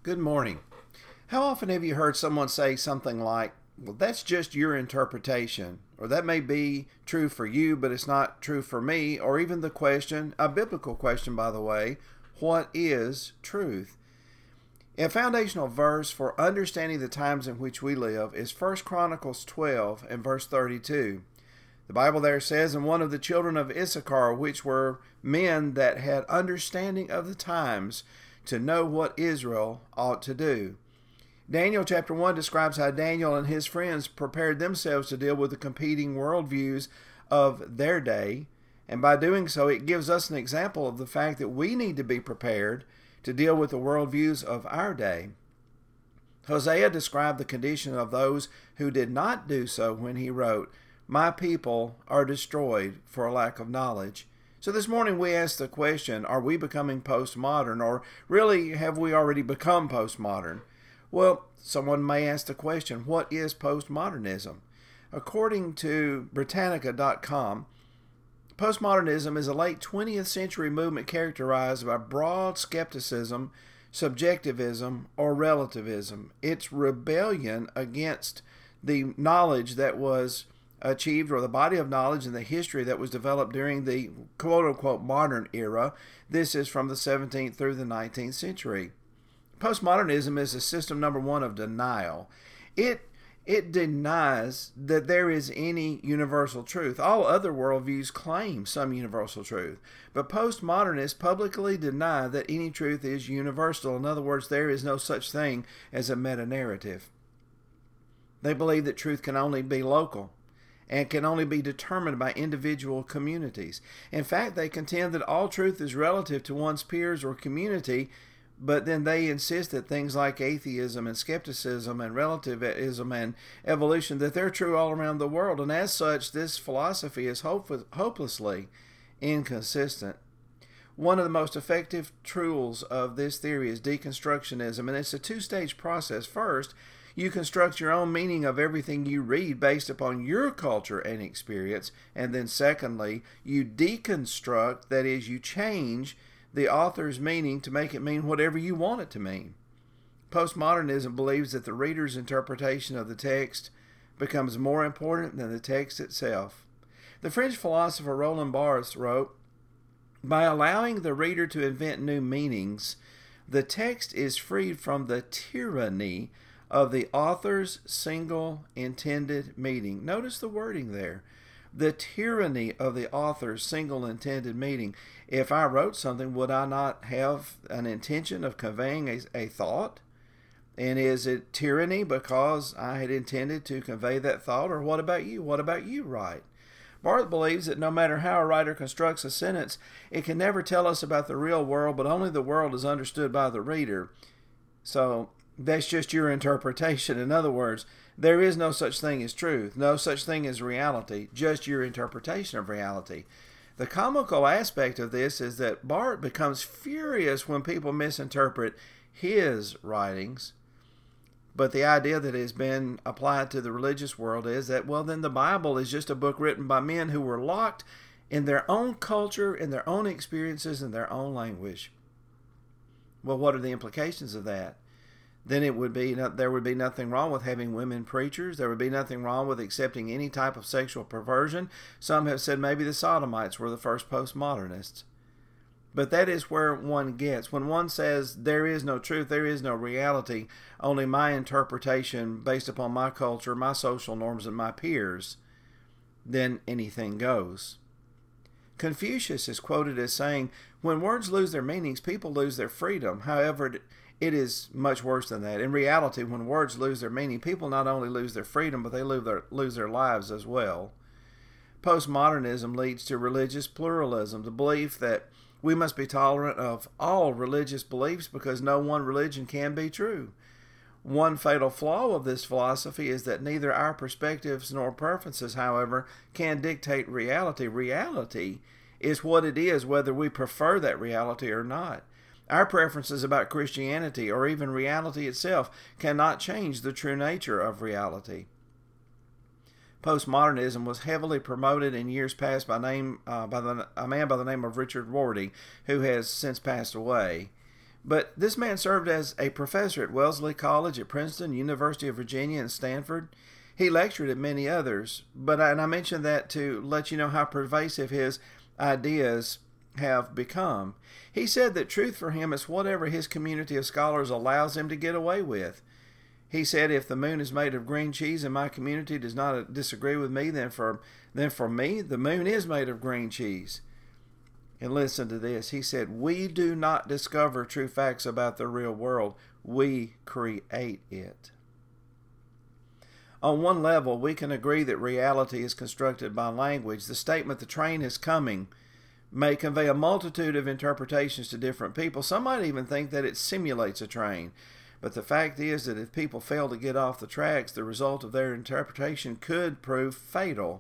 Good morning. How often have you heard someone say something like, well, that's just your interpretation, or that may be true for you, but it's not true for me, or even the question, a biblical question, by the way, what is truth? A foundational verse for understanding the times in which we live is 1 Chronicles 12 and verse 32. The Bible there says, and one of the children of Issachar, which were men that had understanding of the times, to know what Israel ought to do. Daniel chapter 1 describes how Daniel and his friends prepared themselves to deal with the competing worldviews of their day, and by doing so it gives us an example of the fact that we need to be prepared to deal with the worldviews of our day. Hosea described the condition of those who did not do so when he wrote, "My people are destroyed for a lack of knowledge." So this morning we ask the question, are we becoming postmodern, or really have we already become postmodern? Well, someone may ask the question, what is postmodernism? According to Britannica.com, postmodernism is a late 20th century movement characterized by broad skepticism, subjectivism, or relativism. It's rebellion against the knowledge that was achieved, or the body of knowledge and the history that was developed during the quote-unquote modern era. This is from the 17th through the 19th century. Postmodernism is a system, number one, of denial. It denies that there is any universal truth. All other worldviews claim some universal truth, but postmodernists publicly deny that any truth is universal. In other words, there is no such thing as a meta-narrative. They believe that truth can only be local and can only be determined by individual communities. In fact, they contend that all truth is relative to one's peers or community, but then they insist that things like atheism and skepticism and relativism and evolution, that they're true all around the world. And as such, this philosophy is hopelessly inconsistent. One of the most effective tools of this theory is deconstructionism, and it's a two-stage process. First, you construct your own meaning of everything you read based upon your culture and experience. And then secondly, you deconstruct, that is, you change the author's meaning to make it mean whatever you want it to mean. Postmodernism believes that the reader's interpretation of the text becomes more important than the text itself. The French philosopher Roland Barthes wrote, "By allowing the reader to invent new meanings, the text is freed from the tyranny of the author's single intended meaning." Notice the wording there. The tyranny of the author's single intended meaning. If I wrote something, would I not have an intention of conveying a thought? And is it tyranny because I had intended to convey that thought? Or what about you? What about you, right? Barth believes that no matter how a writer constructs a sentence, it can never tell us about the real world, but only the world is understood by the reader. So that's just your interpretation. In other words, there is no such thing as truth, no such thing as reality, just your interpretation of reality. The comical aspect of this is that Barth becomes furious when people misinterpret his writings. But the idea that has been applied to the religious world is that, well, then the Bible is just a book written by men who were locked in their own culture, in their own experiences, in their own language. Well, what are the implications of that? Then there would be nothing wrong with having women preachers. There would be nothing wrong with accepting any type of sexual perversion. Some have said maybe the Sodomites were the first postmodernists. But that is where one gets. When one says there is no truth, there is no reality, only my interpretation based upon my culture, my social norms, and my peers, then anything goes. Confucius is quoted as saying, when words lose their meanings, people lose their freedom. However, it is much worse than that. In reality, when words lose their meaning, people not only lose their freedom, but they lose their lives as well. Postmodernism leads to religious pluralism, the belief that we must be tolerant of all religious beliefs because no one religion can be true. One fatal flaw of this philosophy is that neither our perspectives nor preferences, however, can dictate reality. Reality is what it is, whether we prefer that reality or not. Our preferences about Christianity or even reality itself cannot change the true nature of reality. Postmodernism was heavily promoted in years past by a man by the name of Richard Rorty, who has since passed away. But this man served as a professor at Wellesley College, at Princeton, University of Virginia, and Stanford. He lectured at many others, and I mentioned that to let you know how pervasive his ideas have become. He said that truth for him is whatever his community of scholars allows him to get away with. He said, if the moon is made of green cheese and my community does not disagree with me, then for me, the moon is made of green cheese. And listen to this. He said, we do not discover true facts about the real world. We create it. On one level, we can agree that reality is constructed by language. The statement, the train is coming, may convey a multitude of interpretations to different people. Some might even think that it simulates a train. But the fact is that if people fail to get off the tracks, the result of their interpretation could prove fatal.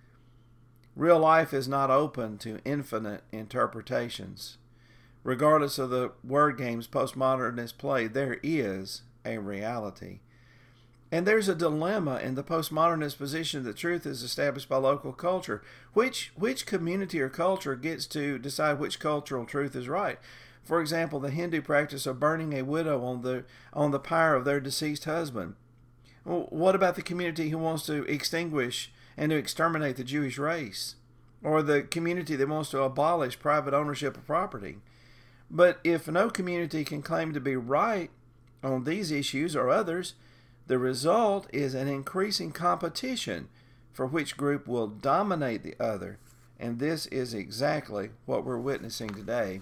Real life is not open to infinite interpretations. Regardless of the word games postmodernists play, there is a reality. And there's a dilemma in the postmodernist position that truth is established by local culture. Which community or culture gets to decide which cultural truth is right? For example, the Hindu practice of burning a widow on the pyre of their deceased husband. Well, what about the community who wants to extinguish and to exterminate the Jewish race? Or the community that wants to abolish private ownership of property? But if no community can claim to be right on these issues or others, the result is an increasing competition for which group will dominate the other. And this is exactly what we're witnessing today.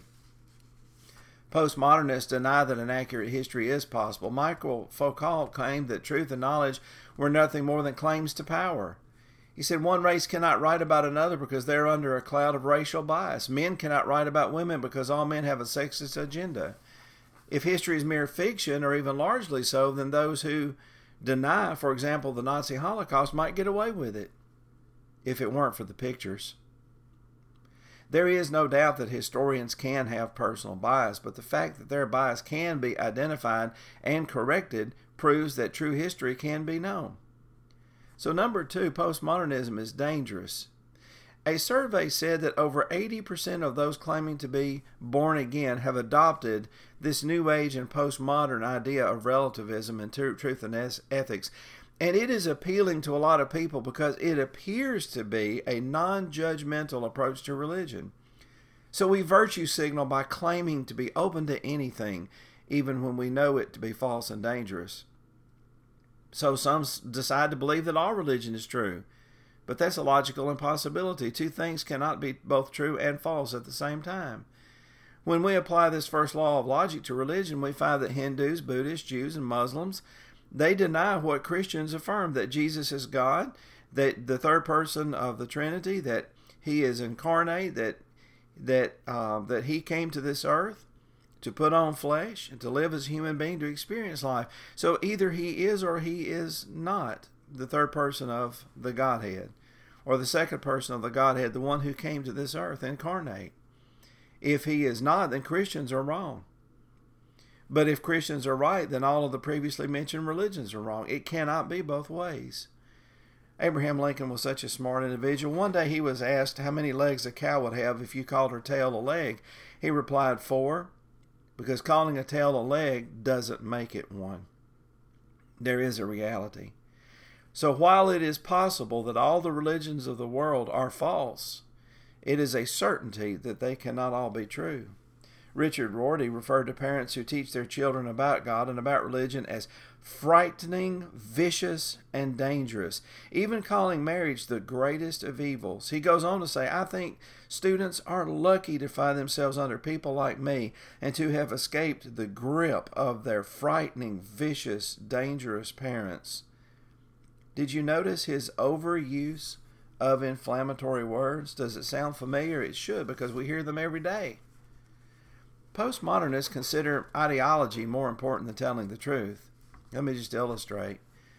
Postmodernists deny that an accurate history is possible. Michael Foucault claimed that truth and knowledge were nothing more than claims to power. He said one race cannot write about another because they're under a cloud of racial bias. Men cannot write about women because all men have a sexist agenda. If history is mere fiction, or even largely so, then those who deny, for example, the Nazi Holocaust might get away with it if it weren't for the pictures. There is no doubt that historians can have personal bias, but the fact that their bias can be identified and corrected proves that true history can be known. So number 2, postmodernism is dangerous. A survey said that over 80% of those claiming to be born again have adopted this new age and postmodern idea of relativism and truth and ethics. And it is appealing to a lot of people because it appears to be a non-judgmental approach to religion. So we virtue signal by claiming to be open to anything, even when we know it to be false and dangerous. So some decide to believe that all religion is true. But that's a logical impossibility. Two things cannot be both true and false at the same time. When we apply this first law of logic to religion, we find that Hindus, Buddhists, Jews, and Muslims, they deny what Christians affirm, that Jesus is God, that the third person of the Trinity, that he is incarnate, that he came to this earth to put on flesh and to live as a human being, to experience life. So either he is or he is not the third person of the Godhead, or the second person of the Godhead, the one who came to this earth incarnate. If he is not, then Christians are wrong. But if Christians are right, then all of the previously mentioned religions are wrong. It cannot be both ways. Abraham Lincoln was such a smart individual. One day he was asked how many legs a cow would have if you called her tail a leg. He replied 4, because calling a tail a leg doesn't make it one. There is a reality. So while it is possible that all the religions of the world are false, it is a certainty that they cannot all be true. Richard Rorty referred to parents who teach their children about God and about religion as frightening, vicious, and dangerous, even calling marriage the greatest of evils. He goes on to say, I think students are lucky to find themselves under people like me and to have escaped the grip of their frightening, vicious, dangerous parents. Did you notice his overuse of inflammatory words? Does it sound familiar? It should, because we hear them every day. Postmodernists consider ideology more important than telling the truth. Let me just illustrate.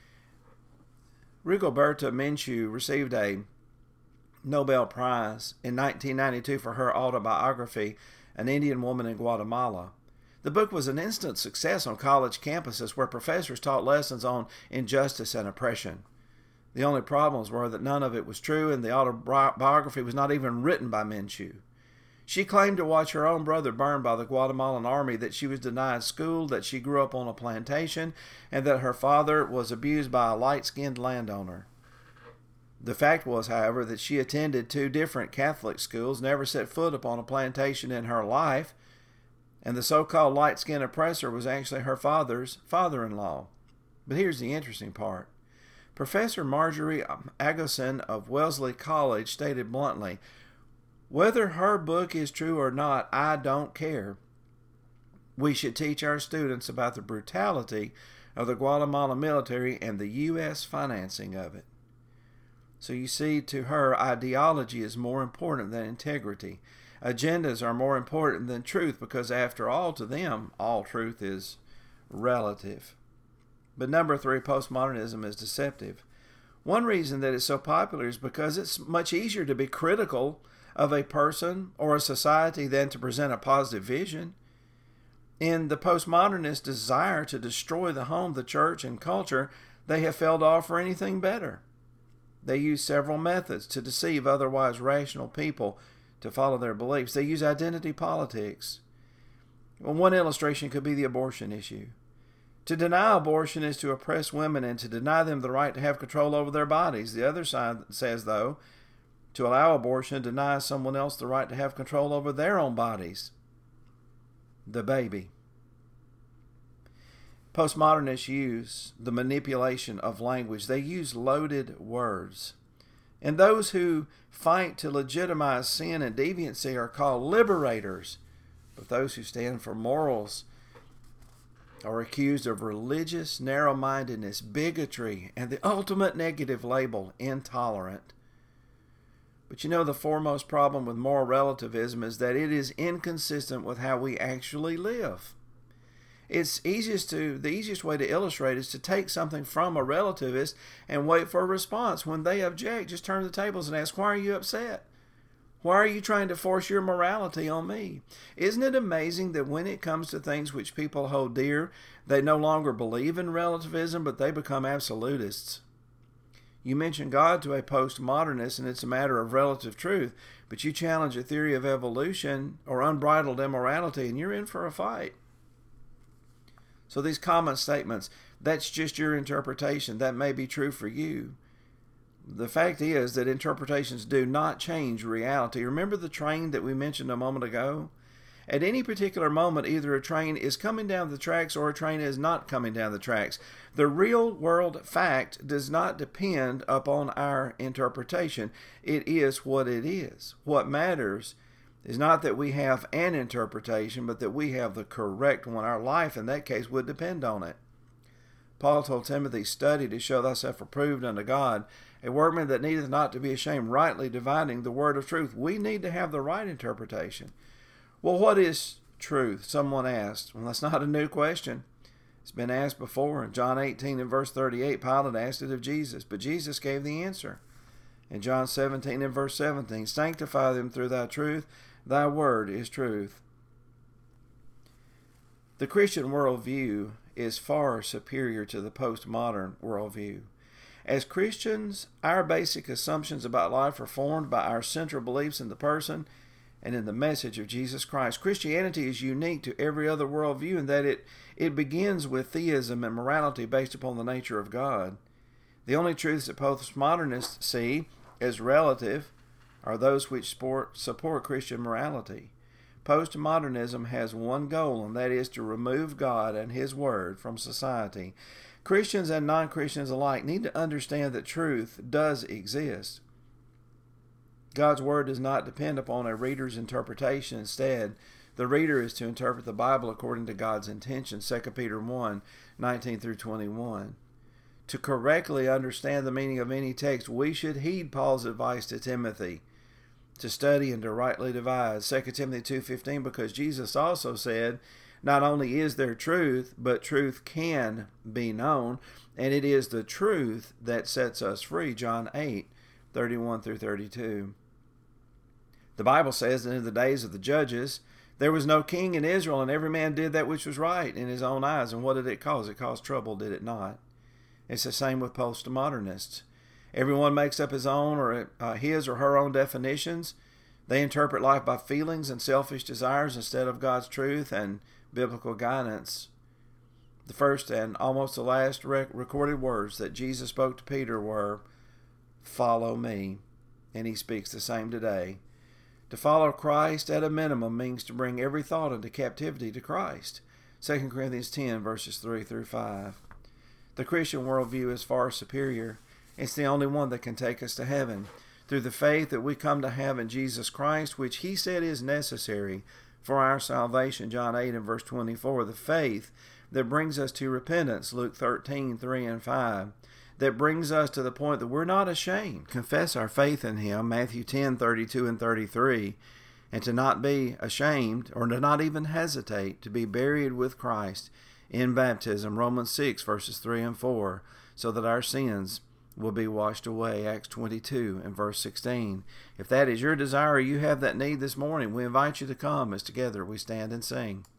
Rigoberta Menchú received a Nobel Prize in 1992 for her autobiography, An Indian Woman in Guatemala. The book was an instant success on college campuses where professors taught lessons on injustice and oppression. The only problems were that none of it was true, and the autobiography was not even written by Menchú. She claimed to watch her own brother burned by the Guatemalan army, that she was denied school, that she grew up on a plantation, and that her father was abused by a light-skinned landowner. The fact was, however, that she attended 2 different Catholic schools, never set foot upon a plantation in her life, and the so-called light-skinned oppressor was actually her father's father-in-law. But here's the interesting part. Professor Marjorie Agosin of Wellesley College stated bluntly, "Whether her book is true or not, I don't care. We should teach our students about the brutality of the Guatemalan military and the U.S. financing of it." So you see, to her, ideology is more important than integrity. Agendas are more important than truth, because after all, to them, all truth is relative. But number 3, postmodernism is deceptive. One reason that it's so popular is because it's much easier to be critical of a person or a society than to present a positive vision. In the postmodernist desire to destroy the home, the church, and culture, they have failed to offer anything better. They use several methods to deceive otherwise rational people to follow their beliefs. They use identity politics. Well, one illustration could be the abortion issue. To deny abortion is to oppress women and to deny them the right to have control over their bodies. The other side says, though, to allow abortion denies someone else the right to have control over their own bodies. The baby. Postmodernists use the manipulation of language. They use loaded words. And those who fight to legitimize sin and deviancy are called liberators. But those who stand for morals are accused of religious narrow-mindedness, bigotry, and the ultimate negative label, intolerant. But you know, the foremost problem with moral relativism is that it is inconsistent with how we actually live. The easiest way to illustrate is to take something from a relativist and wait for a response. When they object, just turn the tables and ask, why are you upset? Why are you trying to force your morality on me? Isn't it amazing that when it comes to things which people hold dear, they no longer believe in relativism, but they become absolutists? You mention God to a postmodernist and it's a matter of relative truth, but you challenge a theory of evolution or unbridled immorality and you're in for a fight. So these common statements, that's just your interpretation, that may be true for you. The fact is that interpretations do not change reality. Remember the train that we mentioned a moment ago? At any particular moment, either a train is coming down the tracks or a train is not coming down the tracks. The real world fact does not depend upon our interpretation. It is what it is. What matters is not that we have an interpretation, but that we have the correct one. Our life, in that case, would depend on it. Paul told Timothy, "Study to show thyself approved unto God, a workman that needeth not to be ashamed, rightly dividing the word of truth." We need to have the right interpretation. Well, what is truth? Someone asked. Well, that's not a new question. It's been asked before. In John 18 and verse 38, Pilate asked it of Jesus, but Jesus gave the answer. In John 17 and verse 17, "Sanctify them through thy truth. Thy word is truth." The Christian worldview is far superior to the postmodern worldview. As Christians, our basic assumptions about life are formed by our central beliefs in the person and in the message of Jesus Christ. Christianity is unique to every other worldview in that it begins with theism and morality based upon the nature of God. The only truths that postmodernists see as relative are those which support Christian morality. Postmodernism has one goal, and that is to remove God and His Word from society. Christians and non-Christians alike need to understand that truth does exist. God's Word does not depend upon a reader's interpretation. Instead, the reader is to interpret the Bible according to God's intention, 2 Peter 1, 19 through 21. To correctly understand the meaning of any text, we should heed Paul's advice to Timothy to study and to rightly divide, 2 Timothy 2:15, because Jesus also said, not only is there truth, but truth can be known, and it is the truth that sets us free, John 8:31 through 32. The Bible says that in the days of the judges, there was no king in Israel, and every man did that which was right in his own eyes. And what did it cause? It caused trouble, did it not? It's the same with postmodernists. Everyone makes up his own or his or her own definitions, They interpret life by feelings and selfish desires instead of God's truth and biblical guidance. The first and almost the last recorded words that Jesus spoke to Peter were, "Follow me." And he speaks the same today. To follow Christ at a minimum means to bring every thought into captivity to Christ. 2 Corinthians 10 verses 3 through 5. The Christian worldview is far superior. It's the only one that can take us to heaven. Through the faith that we come to have in Jesus Christ, which he said is necessary for our salvation, John 8 and verse 24. The faith that brings us to repentance, Luke 13, 3 and 5. That brings us to the point that we're not ashamed. Confess our faith in him, Matthew 10, 32 and 33. And to not be ashamed, or to not even hesitate, to be buried with Christ in baptism, Romans 6 verses 3 and 4, so that our sins will be washed away, Acts 22 and verse 16. If that is your desire, or you have that need this morning, we invite you to come as together we stand and sing.